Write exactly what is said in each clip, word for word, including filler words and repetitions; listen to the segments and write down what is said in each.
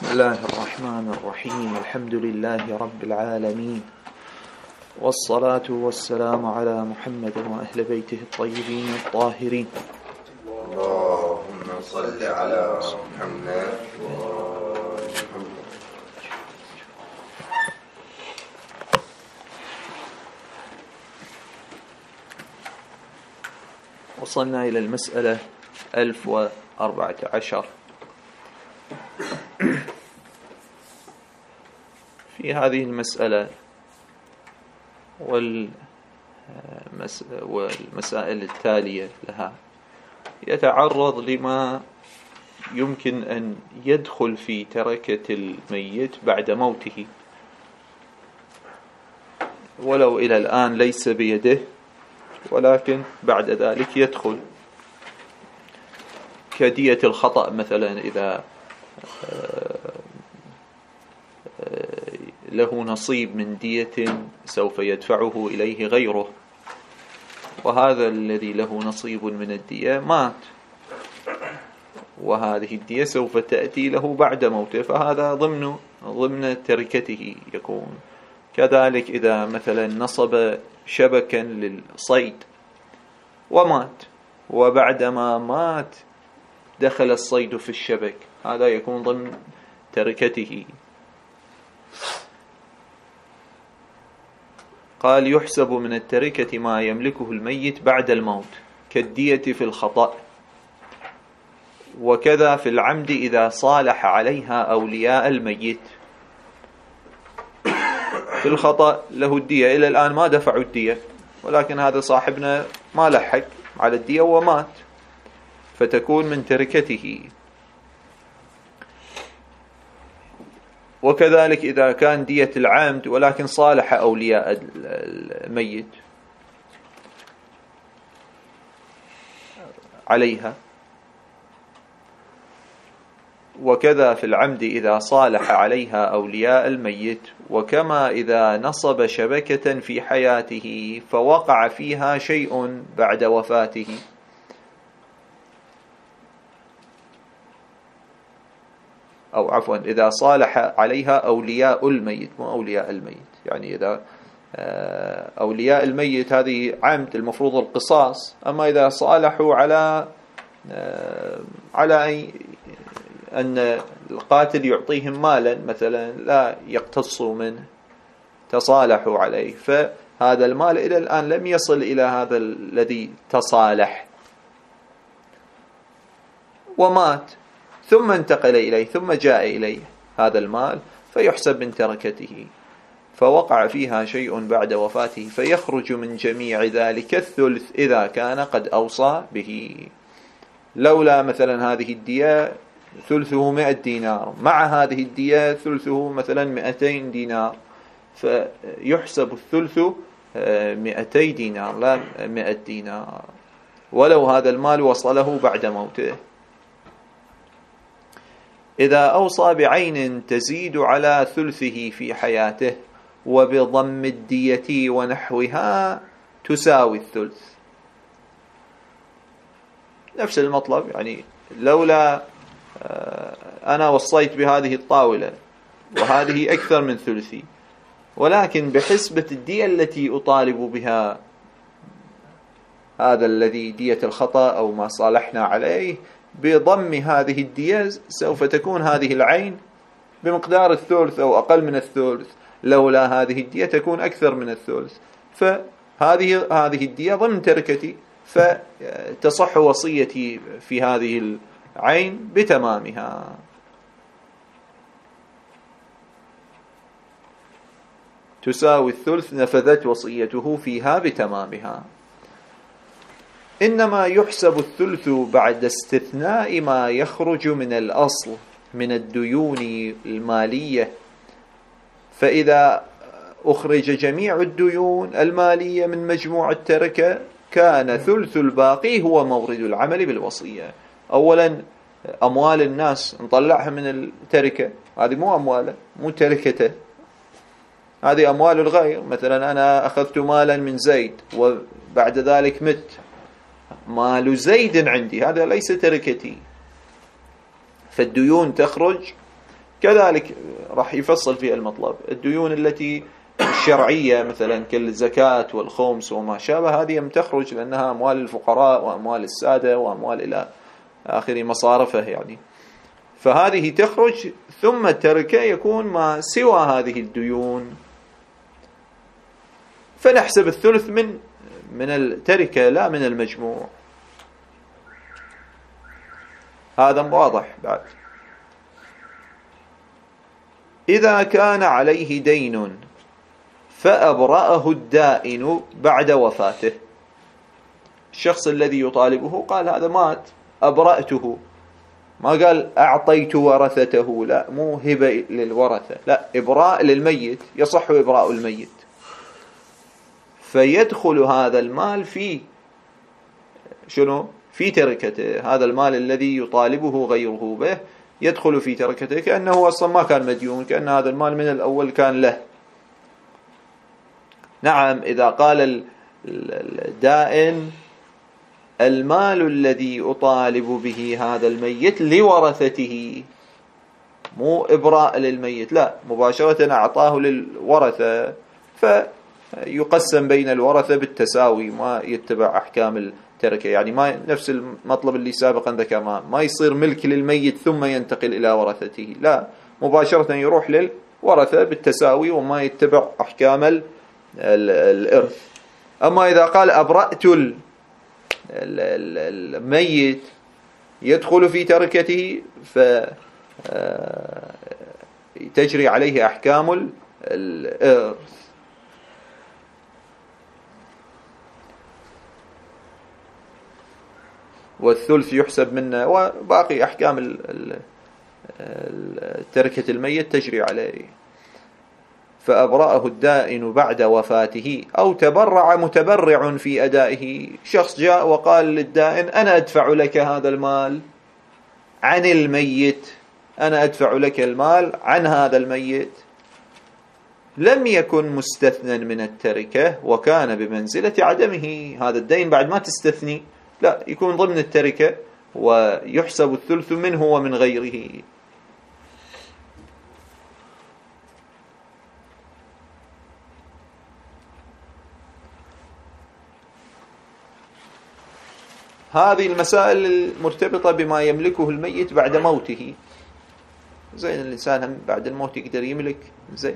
بسم الله الرحمن الرحيم. الحمد لله رب العالمين، والصلاة والسلام على محمد وأهل بيته الطيبين الطاهرين. اللهم صل على محمد وآل محمد. وصلنا إلى المسألة ألف وأربعة عشر. في هذه المسألة والمسائل التالية لها يتعرض لما يمكن أن يدخل في تركة الميت بعد موته، ولو إلى الآن ليس بيده، ولكن بعد ذلك يدخل، كدية الخطأ مثلا، إذا له نصيب من دية سوف يدفعه إليه غيره، وهذا الذي له نصيب من الدية مات، وهذه الدية سوف تأتي له بعد موته، فهذا ضمن ضمن تركته يكون. كذلك إذا مثلا نصب شبكا للصيد ومات، وبعدما مات دخل الصيد في الشبك، هذا يكون ضمن تركته. قال: يحسب من التركة ما يملكه الميت بعد الموت، كالدية في الخطأ، وكذا في العمد إذا صالح عليها أولياء الميت. في الخطأ له الدية، إلى الآن ما دفعوا الدية، ولكن هذا صاحبنا ما لحق على الدية ومات، فتكون من تركته. وكذلك إذا كان دية العمد ولكن صالح أولياء الميت عليها، وكذا في العمد إذا صالح عليها أولياء الميت. وكما إذا نصب شبكة في حياته فوقع فيها شيء بعد وفاته، أو عفوا إذا صالح عليها أولياء الميت، مو أولياء الميت، يعني إذا أولياء الميت هذه عمد المفروض القصاص، أما إذا صالحوا على على أي أن القاتل يعطيهم مالا مثلا لا يقتصوا منه، تصالحوا عليه، فهذا المال إلى الآن لم يصل إلى هذا الذي تصالح ومات، ثم انتقل إليه، ثم جاء إليه هذا المال، فيحسب من تركته، فوقع فيها شيء بعد وفاته، فيخرج من جميع ذلك الثلث إذا كان قد أوصى به. لولا مثلا هذه الدية ثلثه مئة دينار، مع هذه الدية ثلثه مثلا مئتين دينار، فيحسب الثلث مئتي دينار لا مئة دينار، ولو هذا المال وصله بعد موته. إذا أوصى بعين تزيد على ثلثه في حياته وبضم الدية ونحوها تساوي الثلث، نفس المطلب. يعني لولا أنا وصيت بهذه الطاولة وهذه أكثر من ثلثي، ولكن بحسبة الدية التي أطالب بها هذا الذي دية الخطأ أو ما صالحنا عليه، بضم هذه الدية سوف تكون هذه العين بمقدار الثلث أو أقل من الثلث، لولا هذه الدية تكون أكثر من الثلث، فهذه هذه الدية ضمن تركتي، فتصح وصيتي في هذه العين بتمامها. تساوي الثلث، نفذت وصيته فيها بتمامها. إنما يحسب الثلث بعد استثناء ما يخرج من الأصل من الديون المالية، فإذا أخرج جميع الديون المالية من مجموع التركة كان ثلث الباقي هو مورد العمل بالوصية. أولا أموال الناس نطلعها من التركة، هذه مو أمواله، مو تركته، هذه أموال الغير. مثلا أنا أخذت مالا من زيد وبعد ذلك مت، مال زيد عندي، هذا ليس تركتي، فالديون تخرج كذلك راح يفصل في المطلب. الديون التي الشرعية مثلا كالزكاة والخمس وما شابه هذه تخرج لأنها أموال الفقراء وأموال السادة وأموال إلى آخر مصارفه يعني، فهذه تخرج. ثم التركة يكون ما سوى هذه الديون، فنحسب الثلث من من التركة لا من المجموع. هذا واضح بعد. إذا كان عليه دين فأبرأه الدائن بعد وفاته، الشخص الذي يطالبه قال هذا مات أبرأته، ما قال أعطيت ورثته، لا، مو هبة للورثة، لا، إبراء للميت، يصح إبراء الميت. فيدخل هذا المال في شنو؟ في تركته. هذا المال الذي يطالبه غيره به يدخل في تركته كأنه أصلا ما كان مديون، كأن هذا المال من الأول كان له. نعم، إذا قال الدائن المال الذي أطالب به هذا الميت لورثته، مو إبراء للميت، لا، مباشرة أعطاه للورثة، فيقسم بين الورثة بالتساوي، ما يتبع أحكام التركة، يعني ما نفس المطلب اللي سابقا ذكرناه، ما يصير ملك للميت ثم ينتقل إلى ورثته، لا، مباشرة يروح للورثة بالتساوي وما يتبع أحكام الإرث. أما إذا قال أبرأت الميت يدخل في تركته فتجري عليه أحكام الإرث. والثلث يحسب منه، وباقي أحكام تركة الميت تجري عليه. فأبرأه الدائن بعد وفاته، أو تبرع متبرع في أدائه، شخص جاء وقال للدائن أنا أدفع لك هذا المال عن الميت، أنا أدفع لك المال عن هذا الميت، لم يكن مستثنى من التركة وكان بمنزلة عدمه. هذا الدين بعد ما تستثني، لا، يكون ضمن التركة ويحسب الثلث منه ومن غيره. هذه المسائل المرتبطة بما يملكه الميت بعد موته. زين، الإنسان هم بعد الموت يقدر يملك. زين،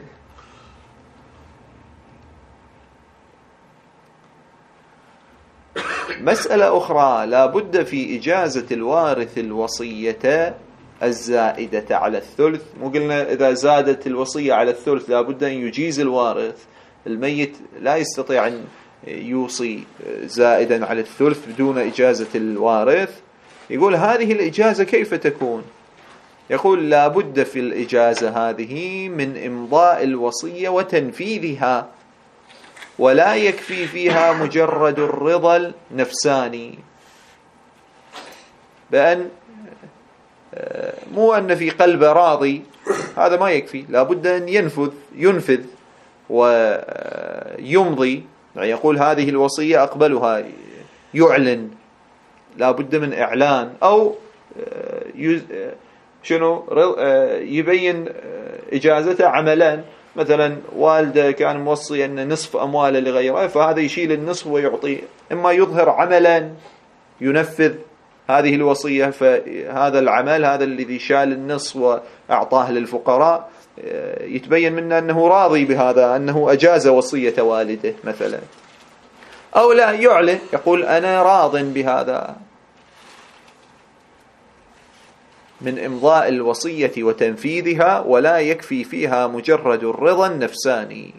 مسألة أخرى، لا بد في إجازة الوارث الوصية الزائدة على الثلث. مو قلنا إذا زادت الوصية على الثلث لا بد أن يجيز الوارث. الميت لا يستطيع أن يوصي زائدا على الثلث بدون إجازة الوارث. يقول هذه الإجازة كيف تكون؟ يقول لا بد في الإجازة هذه من إمضاء الوصية وتنفيذها، ولا يكفي فيها مجرد الرضا النفساني، بأن مو أن في قلبه راضي، هذا ما يكفي، لا بد أن ينفذ ينفذ ويمضي، يعني يقول هذه الوصية أقبلها، يعلن، لا بد من إعلان، أو شنو يبين إجازته عملا. مثلا والده كان موصي أن نصف أمواله لغيره، فهذا يشيل النصف ويعطي، إما يظهر عملا ينفذ هذه الوصية، فهذا العمل هذا الذي شال النصف وأعطاه للفقراء يتبين منه أنه راضي بهذا، أنه أجاز وصية والده مثلا. أو لا، يعلن، يقول أنا راض بهذا، من إمضاء الوصية وتنفيذها، ولا يكفي فيها مجرد الرضا النفساني.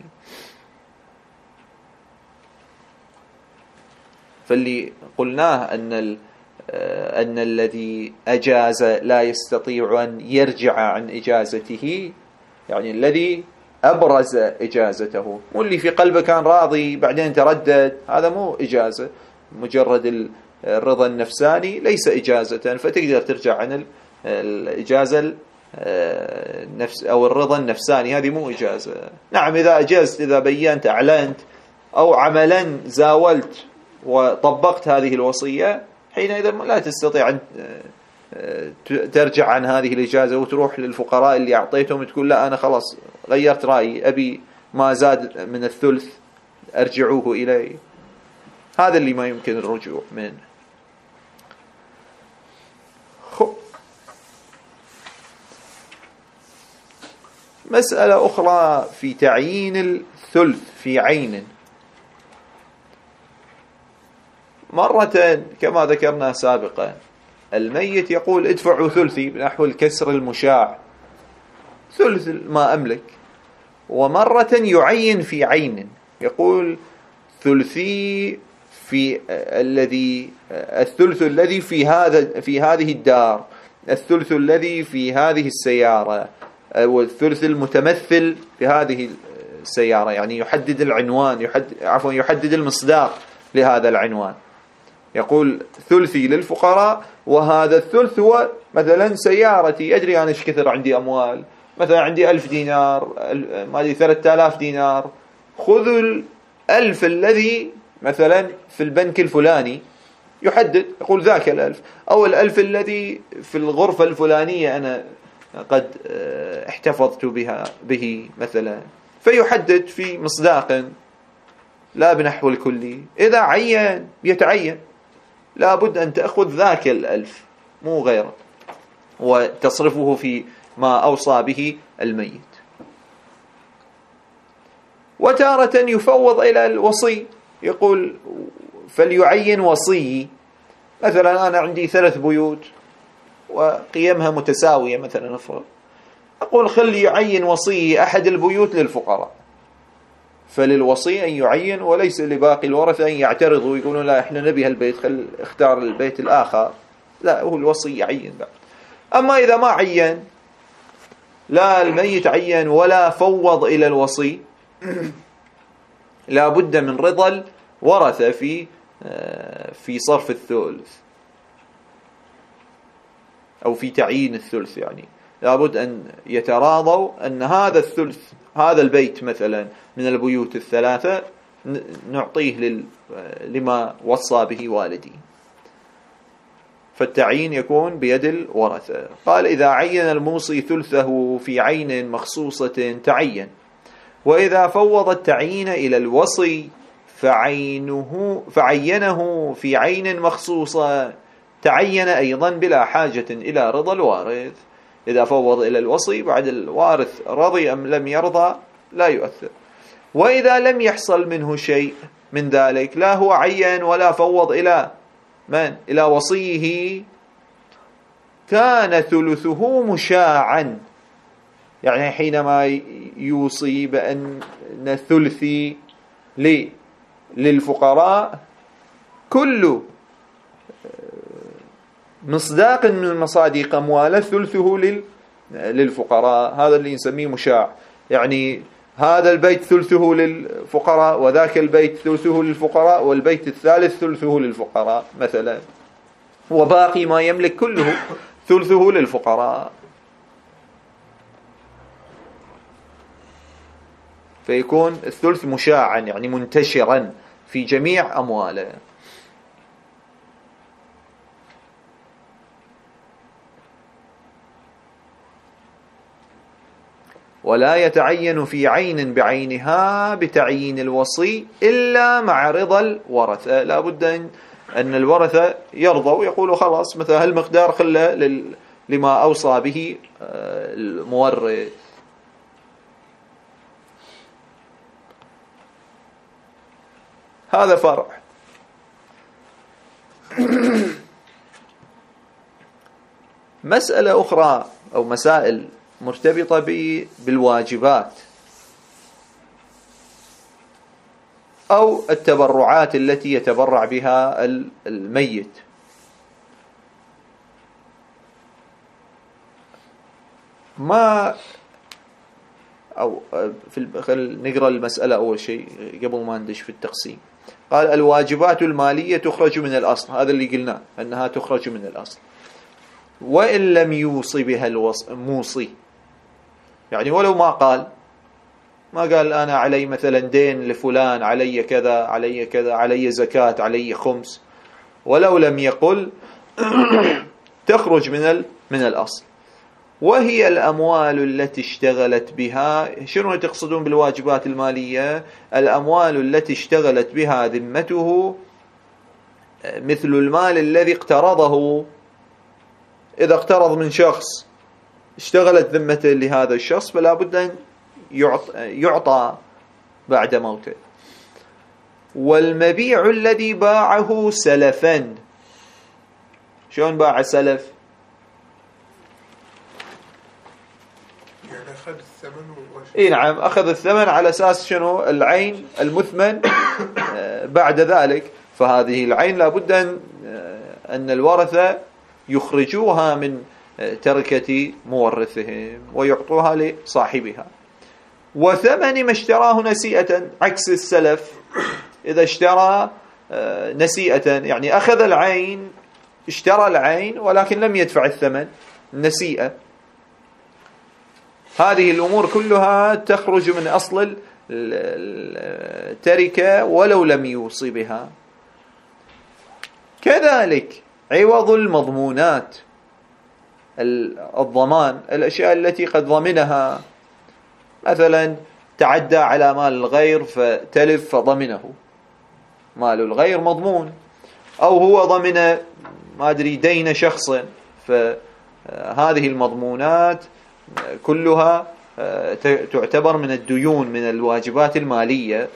فاللي قلناه أن أن الذي أجاز لا يستطيع أن يرجع عن إجازته، يعني الذي أبرز إجازته، واللي في قلبه كان راضي بعدين تردد، هذا مو إجازة. مجرد الرضا النفساني ليس إجازة، فتقدر ترجع عن الإجازة النفس أو الرضا النفساني، هذه مو إجازة. نعم، إذا أجزت، إذا بينت، أعلنت، أو عملا زاولت وطبقت هذه الوصية، حينئذ لا تستطيع أن ترجع عن هذه الإجازة وتروح للفقراء اللي أعطيتهم تقول لا أنا خلاص غيرت رأيي أبي ما زاد من الثلث أرجعوه إلي، هذا اللي ما يمكن الرجوع منه. خب مسألة أخرى في تعيين الثلث في عين. مرة كما ذكرنا سابقا الميت يقول ادفعوا ثلثي بنحو الكسر المشاع، ثلث ما أملك. ومرة يعين في عين يقول ثلثي في الذي الثلث الذي في هذا في هذه الدار، الثلث الذي في هذه السيارة، والثلث المتمثل في هذه السيارة، يعني يحدد العنوان، يحدد عفوا يحدد المصداق لهذا العنوان. يقول ثلثي للفقراء وهذا الثلث هو مثلا سيارتي، أدري أنا إيش كثر عندي أموال، مثلا عندي ألف دينار، ما أدري ثلاثة آلاف دينار، خذوا الألف الذي مثلا في البنك الفلاني، يحدد يقول ذاك الألف، أو الألف الذي في الغرفة الفلانية أنا قد احتفظت بها به مثلا، فيحدد في مصداق لا بنحو الكلي. إذا عين يتعين لابد أن تأخذ ذاك الألف مو غيره وتصرفه في ما أوصى به الميت. وتارة يفوض إلى الوصي، يقول فليعين وصي، مثلا أنا عندي ثلاث بيوت وقيمها متساوية مثلا أفرض، أقول خلي يعين وصي أحد البيوت للفقراء، فللوصي أن يعين وليس لباقي الورثة أن يعترضوا ويقولون لا إحنا نبي هالبيت خل اختار البيت الآخر، لا هو الوصي يعين بعد. أما إذا ما عين، لا الميت عين ولا فوض إلى الوصي، لا بد من رضا الورثة في في صرف الثلث أو في تعيين الثلث، يعني لابد أن يتراضوا أن هذا الثلث هذا البيت مثلا من البيوت الثلاثة نعطيه لما وصى به والدي، فالتعيين يكون بيد الورثة. قال إذا عين الموصي ثلثه في عين مخصوصة تعين، وإذا فوض التعيين إلى الوصي فعينه فعينه في عين مخصوصة تعين أيضا بلا حاجة إلى رضا الوارث. إذا فوض إلى الوصي بعد الوارث رضي أم لم يرضى لا يؤثر. وإذا لم يحصل منه شيء من ذلك، لا هو عين ولا فوض إلى من؟ إلى وصيه، كان ثلثه مشاعا، يعني حينما يوصي بأن ثلثي للفقراء كل مصداق من مصادق أمواله ثلثه للفقراء، هذا اللي نسميه مشاع، يعني هذا البيت ثلثه للفقراء وذاك البيت ثلثه للفقراء والبيت الثالث ثلثه للفقراء مثلا، وباقي ما يملك كله ثلثه للفقراء، فيكون الثلث مشاعا يعني منتشرا في جميع أمواله. ولا يتعين في عين بعينها بتعيين الوصي إلا مع رضا الورثة، لا بد أن الورثة يرضوا ويقولوا خلاص مثلا هالمقدار خله لما أوصى به المورث. هذا فرع. مسألة أخرى أو مسائل مرتبطة بالواجبات أو التبرعات التي يتبرع بها الميت. ما أو في خل نقرأ المسألة أول شيء قبل ما ندش في التقسيم. قال الواجبات المالية تخرج من الأصل، هذا اللي قلناه أنها تخرج من الأصل، وإن لم يوصي بها الموصي، يعني ولو ما قال ما قال أنا علي مثلا دين لفلان، علي كذا علي كذا، علي زكاة، علي خمس، ولو لم يقل تخرج من من الأصل. وهي الأموال التي اشتغلت بها، شنو تقصدون بالواجبات المالية؟ الأموال التي اشتغلت بها ذمته، مثل المال الذي اقترضه. إذا اقترض من شخص اشتغلت ذمته لهذا الشخص فلا بد أن يعطى بعد موته. والمبيع الذي باعه سلفا، شلون باع سلف؟ يعني أخذ الثمن اي نعم، أخذ الثمن على أساس شنو؟ العين المثمن بعد ذلك. فهذه العين لابد أن أن الورثة يخرجوها من تركة مورثهم ويعطوها لصاحبها. وثمن ما اشتراه نسيئة، عكس السلف. إذا اشترى نسيئة يعني أخذ العين، اشترى العين ولكن لم يدفع الثمن، نسيئة. هذه الأمور كلها تخرج من أصل التركة ولو لم يوصي بها. كذلك عوض المضمونات، الضمان، الأشياء التي قد ضمنها، مثلا تعدى على مال الغير فتلف فضمنه، مال الغير مضمون. أو هو ضمن ما أدري دين شخص، فهذه المضمونات كلها تعتبر من الديون، من الواجبات المالية.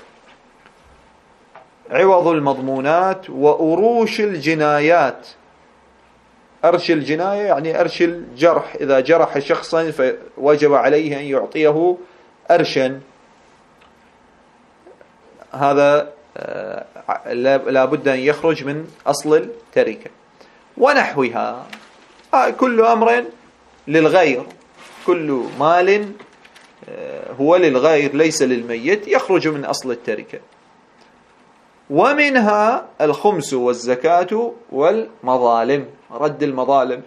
عوض المضمونات وأروش الجنايات. أرش الجناية يعني أرش الجرح، إذا جرح شخصا فوجب عليه أن يعطيه أرشا، هذا لا بد أن يخرج من أصل التركة. ونحوها، كل أمر للغير، كل مال هو للغير ليس للميت يخرج من أصل التركة. ومنها الخمس والزكاة والمظالم، رد المظالم.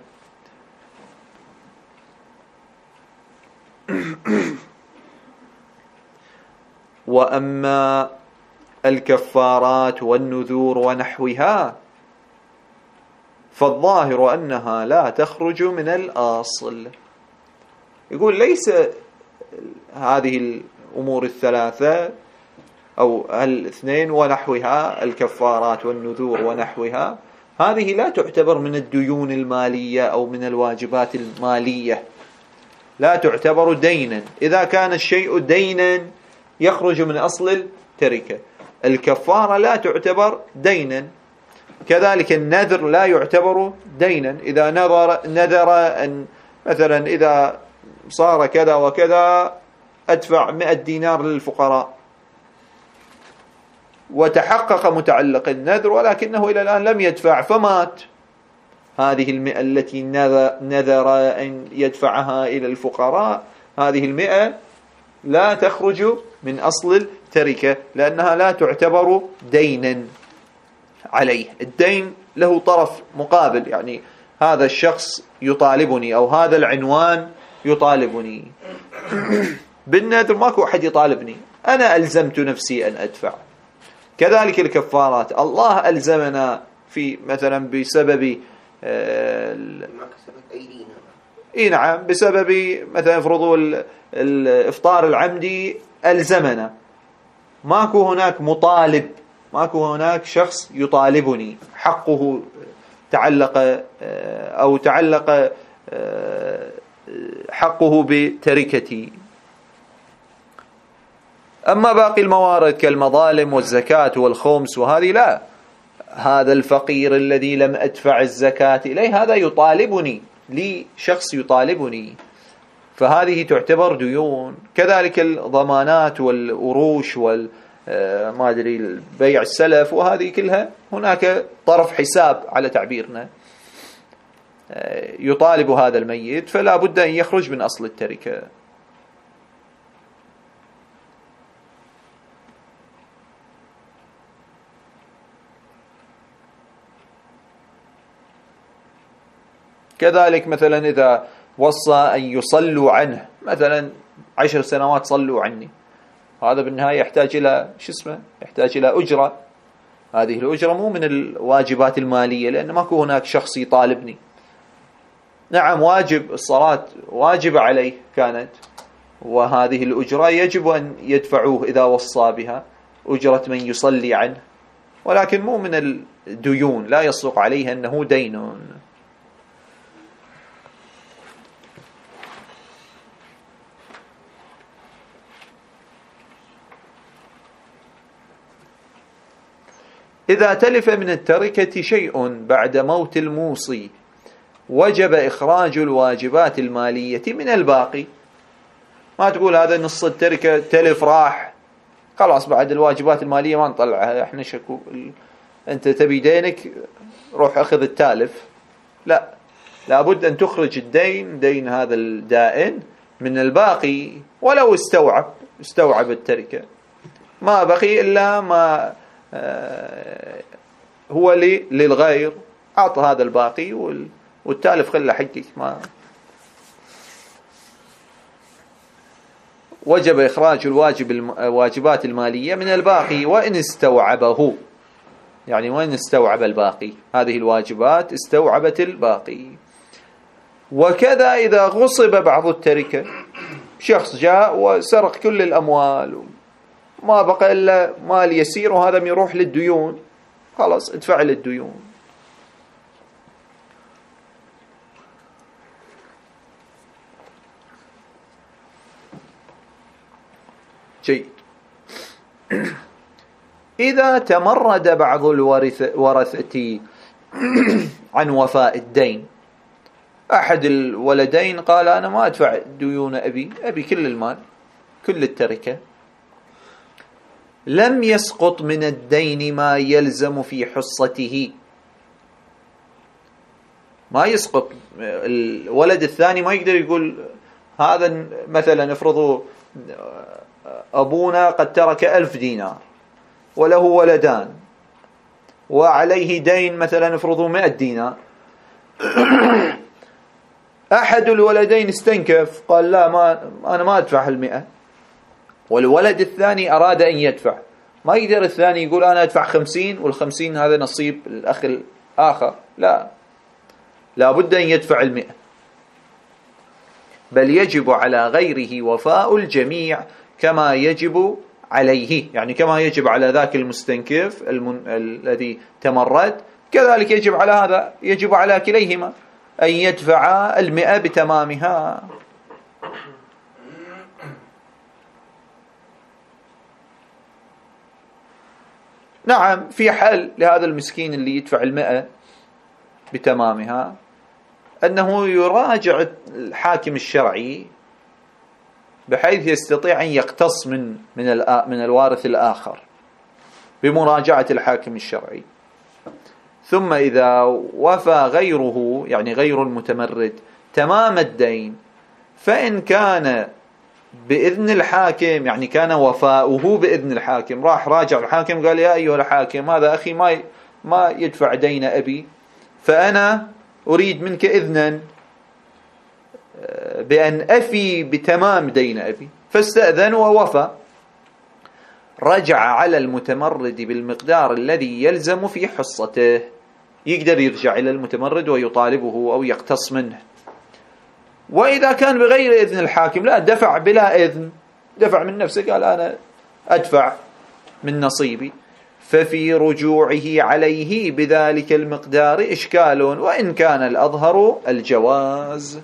وأما الكفارات والنذور ونحوها فالظاهر أنها لا تخرج من الأصل. يقول ليس هذه الأمور الثلاثة أو الاثنين ونحوها، الكفارات والنذور ونحوها، هذه لا تعتبر من الديون المالية أو من الواجبات المالية، لا تعتبر دينا. إذا كان الشيء دينا يخرج من أصل التركة. الكفارة لا تعتبر دينا، كذلك النذر لا يعتبر دينا. إذا نذر نذر أن مثلا إذا صار كذا وكذا أدفع مئة دينار للفقراء، وتحقق متعلق النذر ولكنه إلى الآن لم يدفع فمات، هذه المئة التي نذر أن يدفعها إلى الفقراء، هذه المئة لا تخرج من أصل التركة لأنها لا تعتبر دينا عليه. الدين له طرف مقابل، يعني هذا الشخص يطالبني أو هذا العنوان يطالبني. بالنذر ماكو أحد يطالبني، أنا ألزمت نفسي أن أدفع. كذلك الكفارات، الله ألزمنا في مثلا بسبب اي نعم بسبب مثلا فرضوا الافطار العمدي ألزمنا، ماكو هناك مطالب، ماكو هناك شخص يطالبني، حقه تعلق أو تعلق حقه بتركتي. أما باقي الموارد كالمظالم والزكاة والخمس وهذه لا، هذا الفقير الذي لم أدفع الزكاة إليه هذا يطالبني، لي شخص يطالبني، فهذه تعتبر ديون. كذلك الضمانات والأروش وال ما أدري بيع السلف، وهذه كلها هناك طرف حساب على تعبيرنا يطالب هذا الميت، فلا بد أن يخرج من أصل التركة. كذلك مثلا إذا وصى أن يصلوا عنه، مثلا عشر سنوات صلوا عني، هذا بالنهاية يحتاج إلى شو اسمه، يحتاج إلى أجرة. هذه الأجرة مو من الواجبات المالية لأن ماكو هناك شخص يطالبني، نعم واجب الصلاة واجب عليه كانت، وهذه الأجرة يجب أن يدفعوه إذا وصى بها، أجرة من يصلي عنه، ولكن مو من الديون، لا يصدق عليه أنه دين. إذا تلف من التركة شيء بعد موت الموصي وجب إخراج الواجبات المالية من الباقي. ما تقول هذا نص التركة تلف راح خلاص بعد الواجبات المالية ما نطلعها، احنا شكو انت تبي دينك روح اخذ التالف. لا، لابد ان تخرج الدين، دين هذا الدائن، من الباقي ولو استوعب استوعب التركة، ما بقي إلا ما هو للغير، أعطى هذا الباقي والتالف خله حقك. ما وجب إخراج الواجب الواجبات المالية من الباقي وإن استوعبه، يعني وإن استوعب الباقي، هذه الواجبات استوعبت الباقي. وكذا إذا غصب بعض التركة، شخص جاء وسرق كل الأموال ما بقى إلا مال يسير وهذا يروح للديون، خلاص ادفع للديون. جيد. إذا تمرد بعض الورثة عن وفاء الدين، أحد الولدين قال أنا ما أدفع ديون أبي، أبي كل المال كل التركة، لم يسقط من الدين ما يلزم في حصته. ما يسقط، الولد الثاني ما يقدر يقول هذا مثلا افرضوا أبونا قد ترك ألف دينار وله ولدان وعليه دين مثلا افرضوا مئة دينار، أحد الولدين استنكف قال لا ما أنا ما أدفع المئة، والولد الثاني أراد أن يدفع، ما يقدر الثاني يقول أنا أدفع خمسين والخمسين هذا نصيب الأخ الآخر، لا، لابد أن يدفع المئة، بل يجب على غيره وفاء الجميع كما يجب عليه، يعني كما يجب على ذاك المستنكف المن... الذي تمرد، كذلك يجب على هذا، يجب على كليهما أن يدفع المئة بتمامها. نعم في حل لهذا المسكين اللي يدفع المئة بتمامها، أنه يراجع الحاكم الشرعي بحيث يستطيع أن يقتص من من من الوارث الآخر بمراجعة الحاكم الشرعي. ثم إذا وفى غيره، يعني غير المتمرد، تمام الدين، فإن كان بإذن الحاكم، يعني كان وفاؤه بإذن الحاكم، راح راجع الحاكم قال يا أيها الحاكم هذا أخي ما ما يدفع دين أبي، فأنا أريد منك إذنا بأن أفي بتمام دين أبي، فاستأذن ووفى، رجع على المتمرد بالمقدار الذي يلزم في حصته، يقدر يرجع إلى المتمرد ويطالبه أو يقتص منه. وإذا كان بغير إذن الحاكم، لا، دفع بلا إذن، دفع من نفسه قال أنا أدفع من نصيبي، ففي رجوعه عليه بذلك المقدار إشكال، وإن كان الأظهر الجواز.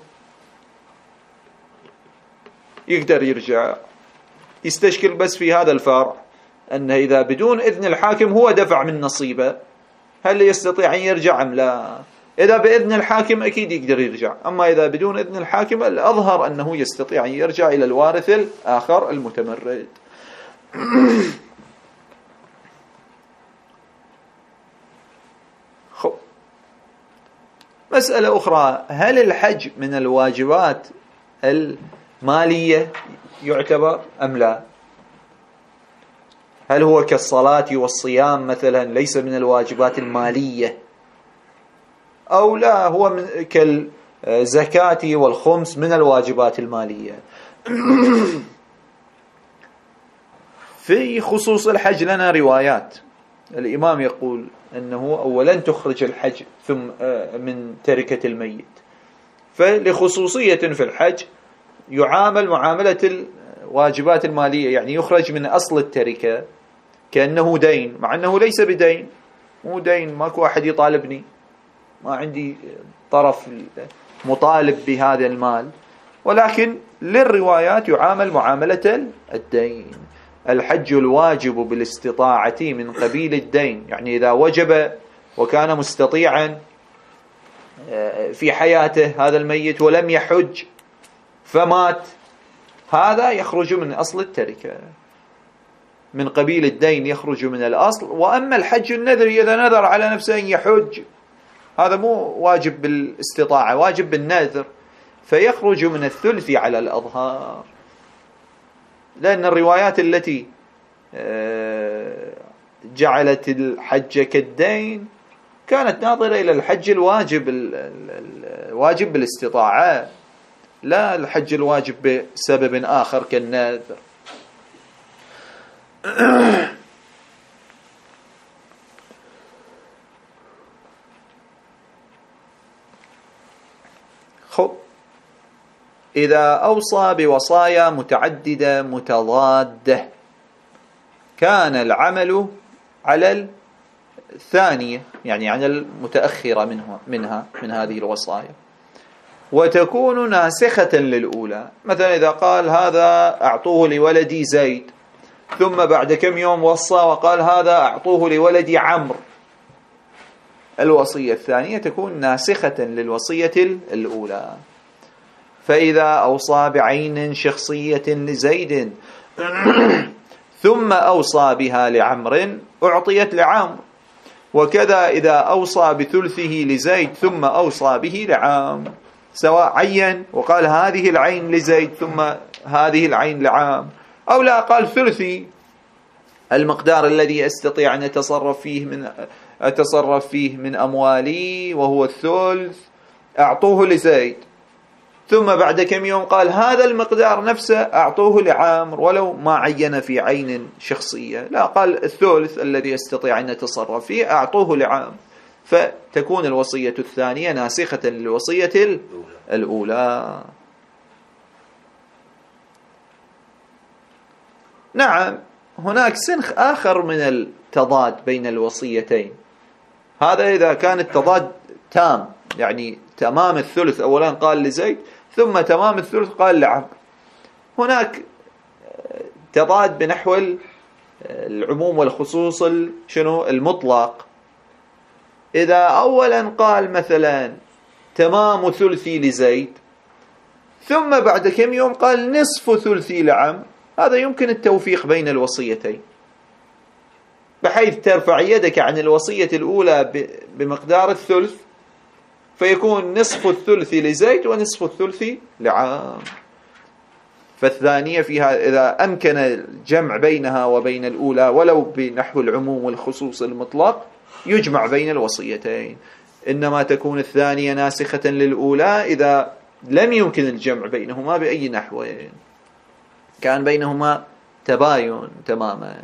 يقدر يرجع، يستشكل بس في هذا الفرع، أنه إذا بدون إذن الحاكم هو دفع من نصيبه، هل يستطيع أن يرجع أم لا؟ إذا بإذن الحاكم أكيد يقدر يرجع، أما إذا بدون إذن الحاكم الأظهر أنه يستطيع أن يرجع إلى الوارث الآخر المتمرد. خب. مسألة أخرى، هل الحج من الواجبات المالية يعتبر أم لا؟ هل هو كالصلاة والصيام مثلا ليس من الواجبات المالية، أو لا هو من كالزكاة والخمس من الواجبات المالية؟ في خصوص الحج لنا روايات. الإمام يقول أنه أولا تخرج الحج ثم من تركة الميت، فلخصوصية في الحج يعامل معاملة الواجبات المالية، يعني يخرج من أصل التركة كأنه دين، مع أنه ليس بدين، مو دين، ماكو أحد يطالبني، ما عندي طرف مطالب بهذا المال، ولكن للروايات يعامل معاملة الدين. الحج الواجب بالاستطاعة من قبيل الدين، يعني إذا وجب وكان مستطيعا في حياته هذا الميت ولم يحج فمات، هذا يخرج من أصل التركة، من قبيل الدين يخرج من الأصل. وأما الحج النذري إذا نذر على نفسه أن يحج، هذا مو واجب بالاستطاعة، واجب بالنذر، فيخرج من الثلث على الأظهار، لأن الروايات التي جعلت الحج كالدين كانت ناظرة إلى الحج الواجب الواجب بالاستطاعة، لا الحج الواجب بسبب آخر كالنذر. خب، إذا أوصى بوصايا متعددة متضادة كان العمل على الثانية، يعني على المتأخرة منها منها من هذه الوصايا، وتكون ناسخة للأولى. مثلا إذا قال هذا أعطوه لولدي زيد، ثم بعد كم يوم وصى وقال هذا أعطوه لولدي عمرو، الوصية الثانية تكون ناسخة للوصية الأولى. فإذا أوصى بعين شخصية لزيد ثم أوصى بها لعمر أعطيت لعمر، وكذا إذا أوصى بثلثه لزيد ثم أوصى به لعام، سواء عين وقال هذه العين لزيد ثم هذه العين لعام، أو لا قال ثلثي المقدار الذي أستطيع أن أتصرف فيه من أتصرف فيه من أموالي وهو الثلث أعطوه لزيد، ثم بعد كم يوم قال هذا المقدار نفسه أعطوه لعامر، ولو ما عين في عين شخصية، لا قال الثلث الذي أستطيع أن أتصرف فيه أعطوه لعام، فتكون الوصية الثانية ناسخة للوصية الأولى. نعم، هناك سنخ آخر من التضاد بين الوصيتين، هذا إذا كان التضاد تام، يعني تمام الثلث أولا قال لزيد ثم تمام الثلث قال لعمر. هناك تضاد بنحو العموم والخصوص شنو المطلق. إذا أولا قال مثلا تمام ثلثي لزيد ثم بعد كم يوم قال نصف ثلثي لعمر، هذا يمكن التوفيق بين الوصيتين، بحيث ترفع يدك عن الوصية الأولى بمقدار الثلث، فيكون نصف الثلث لزيد ونصف الثلث لعام. فالثانية فيها إذا أمكن الجمع بينها وبين الأولى ولو بنحو العموم والخصوص المطلق يجمع بين الوصيتين، إنما تكون الثانية ناسخة للأولى إذا لم يمكن الجمع بينهما بأي نحو، كان بينهما تباين تماما.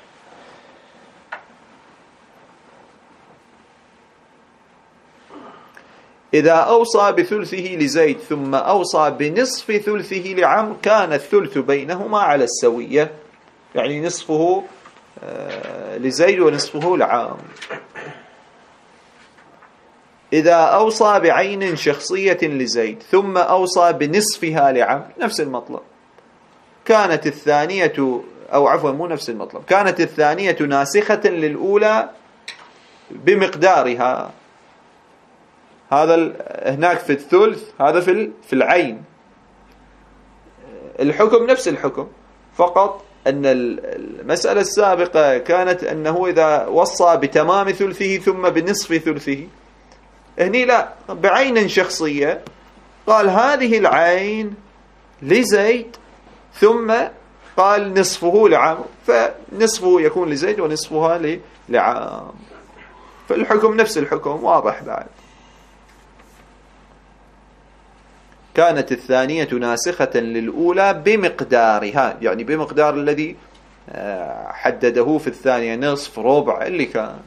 إذا أوصى بثلثه لزيد ثم أوصى بنصف ثلثه لعمر كان الثلث بينهما على السوية، يعني نصفه لزيد ونصفه لعمر. إذا أوصى بعين شخصية لزيد ثم أوصى بنصفها لعمر، نفس المطلب، كانت الثانية أو عفوا مو نفس المطلب، كانت الثانية ناسخة للأولى بمقدارها. هذا هناك في الثلث، هذا في في العين، الحكم نفس الحكم، فقط أن المسألة السابقة كانت أنه إذا وصى بتمام ثلثه ثم بنصف ثلثه، هني لا، بعين شخصية قال هذه العين لزيد ثم قال نصفه لعمر، فنصفه يكون لزيد ونصفها لعمر، فالحكم نفس الحكم واضح. بعد كانت الثانية ناسخة للأولى بمقدارها، يعني بمقدار الذي حدده في الثانية، نصف ربع اللي كان.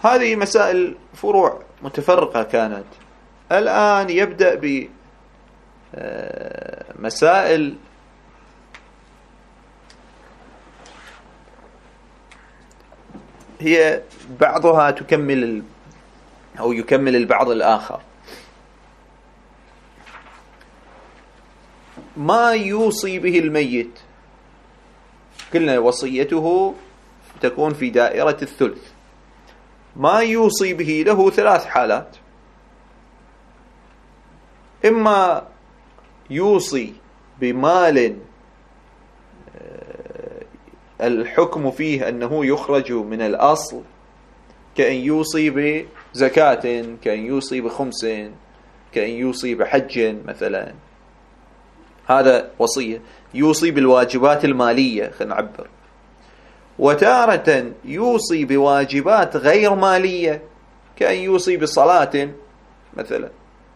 هذه مسائل فروع متفرقة كانت. الآن يبدأ بمسائل هي بعضها تكمل أو يكمل البعض الآخر. ما يوصي به الميت، قلنا وصيته تكون في دائرة الثلث. ما يوصي به له ثلاث حالات: إما يوصي بمال الحكم فيه أنه يخرج من الأصل، كأن يوصي بزكاة، كأن يوصي بخمس، كأن يوصي بحج مثلا، هذا وصية. يوصي بالواجبات المالية، خلينا نعبر. وتارة يوصي بواجبات غير مالية، كأن يوصي بصلاة مثلا.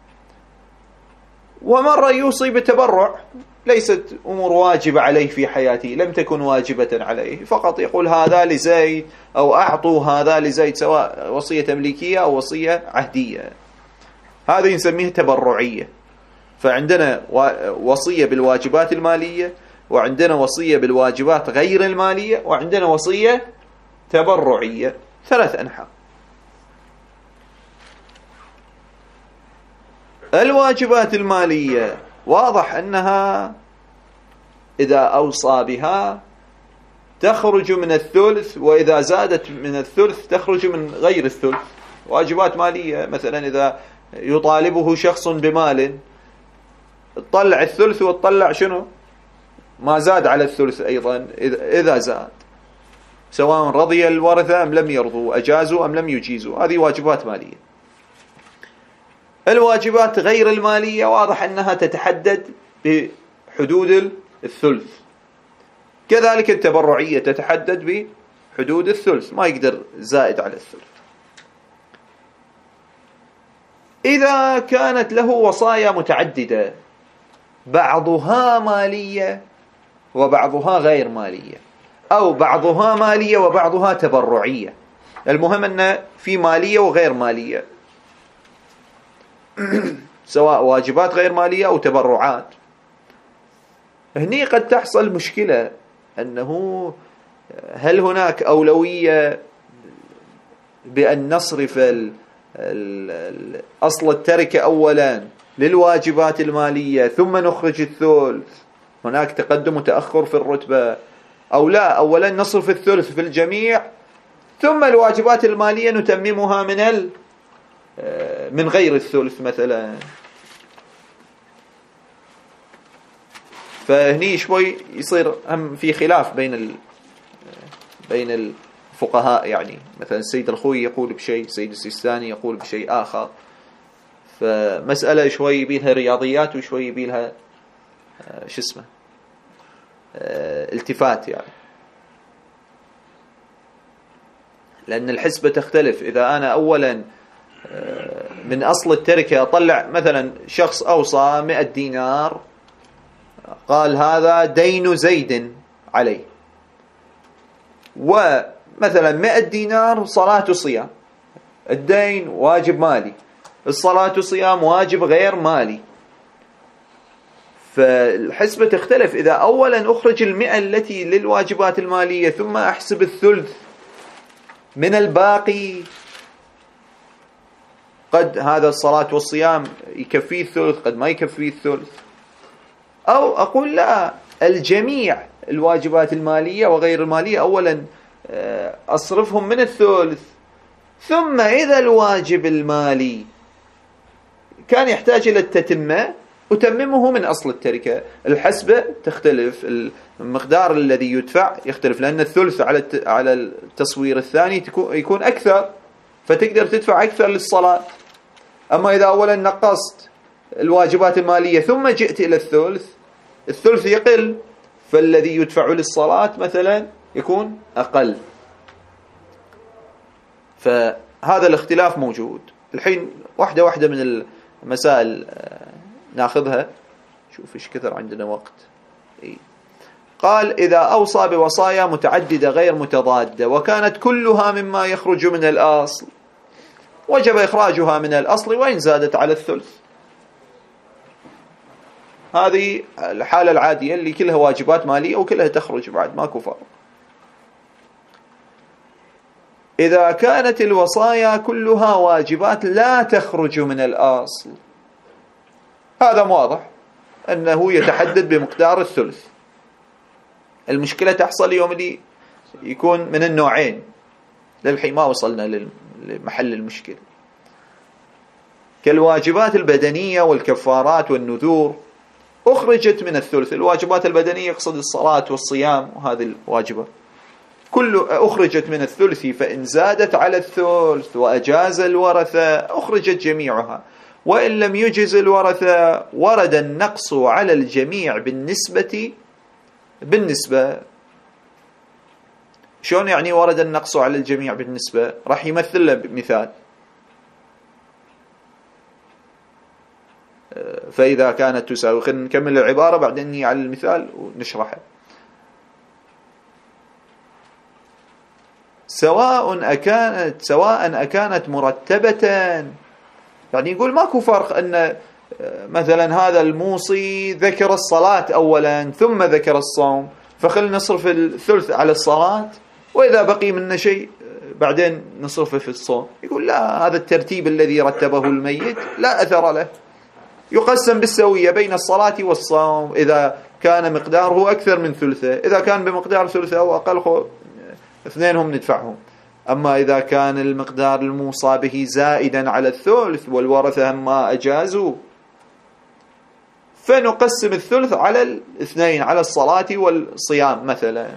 ومرة يوصي بتبرع، ليست أمور واجبة عليه في حياته، لم تكن واجبة عليه، فقط يقول هذا لزيد، أو أعطوا هذا لزيد، سواء وصية تمليكية أو وصية عهدية. هذا نسميه تبرعية. فعندنا وصية بالواجبات المالية، وعندنا وصية بالواجبات غير المالية، وعندنا وصية تبرعية، ثلاث أنحاء. الواجبات المالية واضح أنها إذا أوصى بها تخرج من الثلث، وإذا زادت من الثلث تخرج من غير الثلث. واجبات مالية مثلا إذا يطالبه شخص بمال، تطلع الثلث وتطلع شنو؟ ما زاد على الثلث أيضا إذا زاد، سواء رضي الورثة أم لم يرضوا، أجازوا أم لم يجيزوا، هذه واجبات مالية. الواجبات غير المالية واضح أنها تتحدد بحدود الثلث، كذلك التبرعية تتحدد بحدود الثلث، ما يقدر زائد على الثلث. إذا كانت له وصايا متعددة، بعضها مالية وبعضها غير مالية، أو بعضها مالية وبعضها تبرعية، المهم أن في مالية وغير مالية، سواء واجبات غير مالية أو تبرعات. هني قد تحصل مشكلة، أنه هل هناك أولوية بأن نصرف أصل التركة أولا للواجبات المالية ثم نخرج الثلث، هناك تقدم وتأخر في الرتبة، أو لا، أولا نصرف الثلث في الجميع ثم الواجبات المالية نتممها من ال من غير الثلث مثلا. فهني شوي يصير هم في خلاف بين ال بين الفقهاء، يعني مثلا السيد الخوي يقول بشيء، السيد السيستاني يقول بشيء آخر. فمسألة شوي يبيلها رياضيات وشوي يبيلها شو اسمه التفات، يعني لأن الحسبة تختلف. إذا أنا أولا من أصل التركة أطلع، مثلا شخص أوصى مئة دينار، قال هذا دين زيد عليه، ومثلا مئة دينار صلاة صيام، الدين واجب مالي، الصلاة صيام واجب غير مالي، فالحسبة تختلف. إذا أولا أخرج المئة التي للواجبات المالية ثم أحسب الثلث من الباقي، قد هذا الصلاة والصيام يكفيه الثلث، قد ما يكفيه الثلث. أو أقول لا، الجميع الواجبات المالية وغير المالية أولا أصرفهم من الثلث، ثم إذا الواجب المالي كان يحتاج إلى التتمة أتممه من أصل التركة. الحسبة تختلف، المقدار الذي يدفع يختلف، لأن الثلث على على التصوير الثاني يكون أكثر، فتقدر تدفع أكثر للصلاة. أما إذا أولا نقصت الواجبات المالية ثم جئت إلى الثلث، الثلث يقل، فالذي يدفع للصلاة مثلا يكون أقل. فهذا الاختلاف موجود. الحين واحدة واحدة من المسائل ناخذها، شوف إيش كثر عندنا وقت. إيه؟ قال إذا أوصى بوصايا متعددة غير متضادة وكانت كلها مما يخرج من الأصل، وجب إخراجها من الأصل وإن زادت على الثلث. هذه الحالة العادية اللي كلها واجبات مالية وكلها تخرج بعد، ماكو فرق. إذا كانت الوصايا كلها واجبات لا تخرج من الأصل، هذا واضح أنه يتحدد بمقدار الثلث. المشكلة تحصل يوم اللي يكون من النوعين، للحين ما وصلنا لمحل المشكلة، كالواجبات البدنية والكفارات والنذور أخرجت من الثلث. الواجبات البدنية يقصد الصلاة والصيام وهذه الواجبات كل أخرجت من الثلث، فإن زادت على الثلث وأجاز الورثة أخرجت جميعها، وإن لم يجز الورثة ورد النقص على الجميع بالنسبة بالنسبة شلون يعني ورد النقص على الجميع بالنسبة؟ راح يمثل له بمثال. فإذا كانت تساوي، خلينا نكمل العبارة بعدين نيجي على المثال ونشرحه. سواء أكانت سواء أكانت مرتبة، يعني يقول ماكو فرق أن مثلا هذا الموصي ذكر الصلاة أولا ثم ذكر الصوم، فخلنا نصرف الثلث على الصلاة وإذا بقي منا شيء بعدين نصرفه في الصوم. يقول لا، هذا الترتيب الذي رتبه الميت لا أثر له، يقسم بالسوية بين الصلاة والصوم. إذا كان مقداره أكثر من ثلثه، إذا كان بمقدار ثلثه أو أقل اثنينهم ندفعهم. أما إذا كان المقدار الموصى به زائدا على الثلث والورثة ما أجازوا، فنقسم الثلث على الاثنين، على الصلاة والصيام مثلا.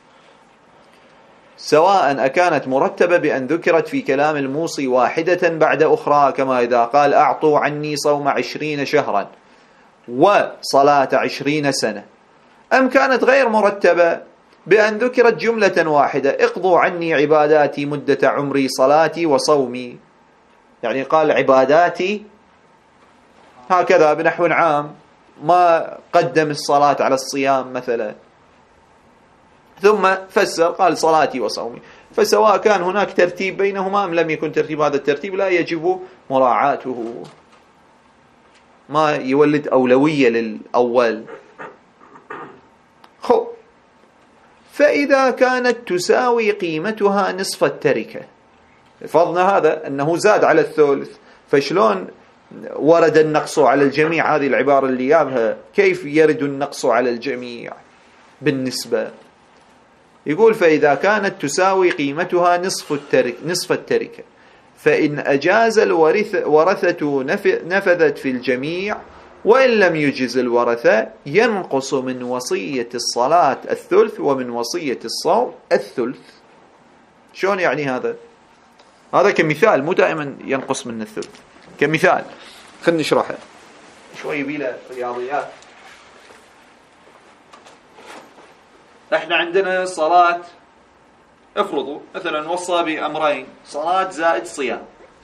سواء أكانت مرتبة بأن ذكرت في كلام الموصي واحدة بعد أخرى، كما إذا قال أعطوا عني صوم عشرين شهرا وصلاة عشرين سنة، أم كانت غير مرتبة بأن ذكرت جملة واحدة اقضوا عني عباداتي مدة عمري صلاتي وصومي، يعني قال عباداتي هكذا بنحو عام، ما قدم الصلاة على الصيام مثلا، ثم فسر قال صلاتي وصومي. فسواء كان هناك ترتيب بينهما أم لم يكن ترتيب، هذا الترتيب لا يجب مراعاته، ما يولد أولوية للأول. خب، فإذا كانت تساوي قيمتها نصف التركة، فرضنا هذا أنه زاد على الثلث، فشلون ورد النقص على الجميع؟ هذه العبارة اللي جابها كيف يرد النقص على الجميع بالنسبة؟ يقول فإذا كانت تساوي قيمتها نصف الترك نصف التركة، فإن أجاز الورثة نفذت في الجميع، وإن لم يجز الورثة ينقص من وصية الصلاة الثلث ومن وصية الصوم الثلث. شلون يعني هذا؟ هذا كمثال، مو دائما ينقص من الثلث، كمثال. خلنا نشرحه شوي بيلا رياضيات. احنا عندنا صلاة، افرضوا مثلا وصى بأمرين، صلاة زائد صيام،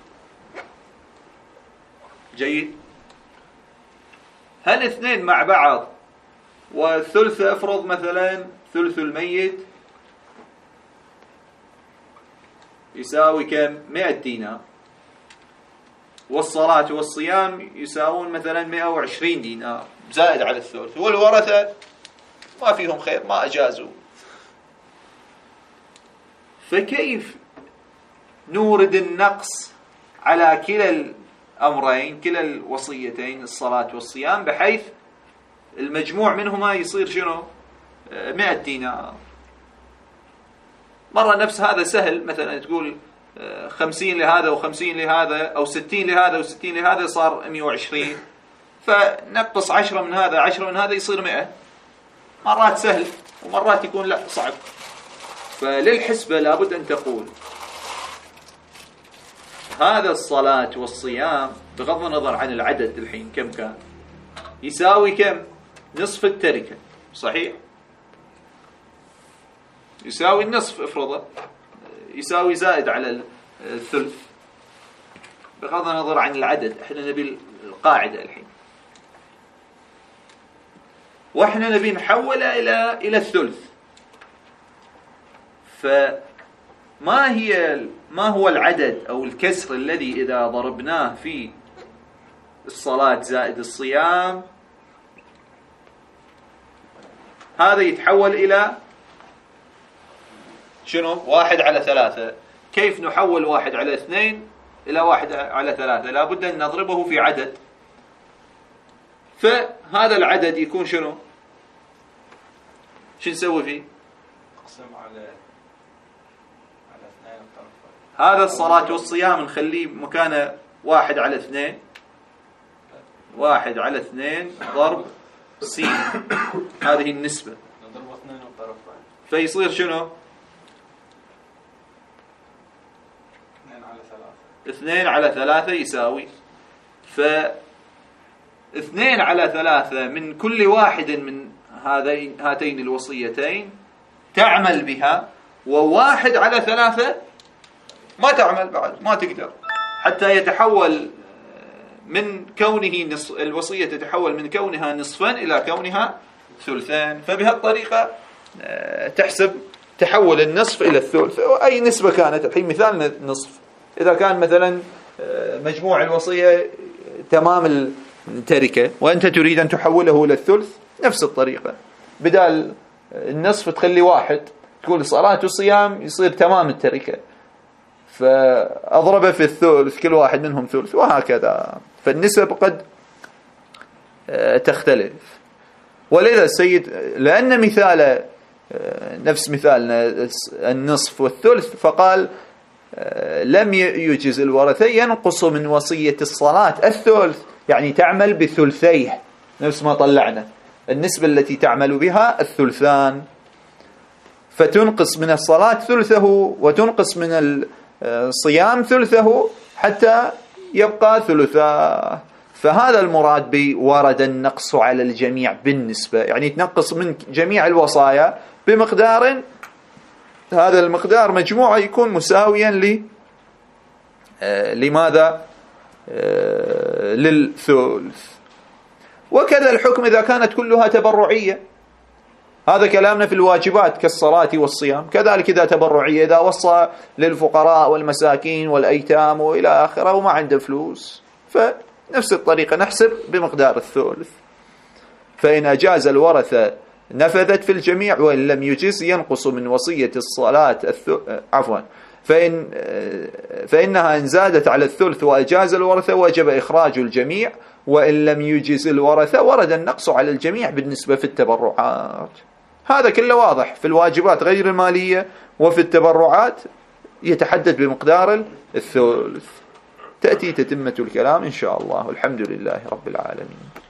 جيد. هل اثنين مع بعض والثلث افرض مثلا ثلث الميت يساوي كم؟ مئة دينار، والصلاة والصيام يساوون مثلا مئة وعشرين دينار زائد على الثلث، والورثة ما فيهم خير ما أجازوا، فكيف نورد النقص على كلا الأمرين، كلا الوصيتين الصلاة والصيام، بحيث المجموع منهما يصير شنو؟ مئة دينار. مرة نفس هذا سهل، مثلا تقول خمسين لهذا وخمسين لهذا، أو ستين لهذا وستين لهذا، صار مئة وعشرين، فنقص عشرة من هذا عشرة من هذا يصير مئة. مرات سهل ومرات يكون لا صعب. فللحسبة لابد أن تقول هذا الصلاة والصيام بغض النظر عن العدد الحين كم كان يساوي كم؟ نصف التركة، صحيح؟ يساوي النصف افرضه، يساوي زائد على الثلث بغض النظر عن العدد. احنا نبي القاعدة الحين، واحنا نبي نحولها الى الى الثلث. ما هي ما هو العدد أو الكسر الذي إذا ضربناه في الصلاة زائد الصيام هذا يتحول إلى شنو؟ واحد على ثلاثة. كيف نحول واحد على اثنين إلى واحد على ثلاثة؟ لابد أن نضربه في عدد، فهذا العدد يكون شنو؟ شو نسوي فيه؟ نقسم على على اثنين الطرفين. هذا الصلاة والصيام نخليه مكانه واحد على اثنين، واحد على اثنين ضرب سين، هذه النسبة، نضرب اثنين الطرفين فيصير شنو؟ اثنين على ثلاثة. اثنين على ثلاثة يساوي، ف اثنين على ثلاثة من كل واحد من هذين هاتين الوصيتين تعمل بها، وواحد على ثلاثة ما تعمل بعد، ما تقدر، حتى يتحول من كونه نصف، الوصية تتحول من كونها نصفين إلى كونها ثلثين. فبهالطريقة تحسب تحول النصف إلى الثلث، أي نسبة كانت. الحين مثالنا نصف، إذا كان مثلا مجموع الوصية تمام التركة وأنت تريد أن تحوله إلى الثلث، نفس الطريقة، بدال النصف تخلي واحد، تقول صلاة وصيام يصير تمام التركة، فأضربه في الثلث، كل واحد منهم ثلث، وهكذا. فالنسب قد تختلف. ولذا السيد لأن مثال نفس مثالنا النصف والثلث، فقال لم يجز الورثة ينقص من وصية الصلاة الثلث، يعني تعمل بثلثيه، نفس ما طلعنا النسبة التي تعمل بها الثلثان، فتنقص من الصلاة ثلثه وتنقص من الصيام ثلثه حتى يبقى ثلثاه. فهذا المراد بورد النقص على الجميع بالنسبة، يعني تنقص من جميع الوصايا بمقدار، هذا المقدار مجموعة يكون مساويا ل لماذا؟ للثلث. وكذا الحكم إذا كانت كلها تبرعية، هذا كلامنا في الواجبات كالصلاة والصيام، كذلك إذا تبرعية، إذا وصى للفقراء والمساكين والأيتام وإلى آخره وما عنده فلوس، فنفس الطريقة نحسب بمقدار الثلث. فإن أجاز الورثة نفذت في الجميع، وإن لم يجز ينقص من وصية الصلاة الث... عفوا فإن فإنها إن زادت على الثلث وأجاز الورثة وجب إخراج الجميع، وإن لم يجز الورثة ورد النقص على الجميع بالنسبة في التبرعات. هذا كله واضح في الواجبات غير المالية، وفي التبرعات يتحدد بمقدار الثلث. تأتي تتمة الكلام إن شاء الله، والحمد لله رب العالمين.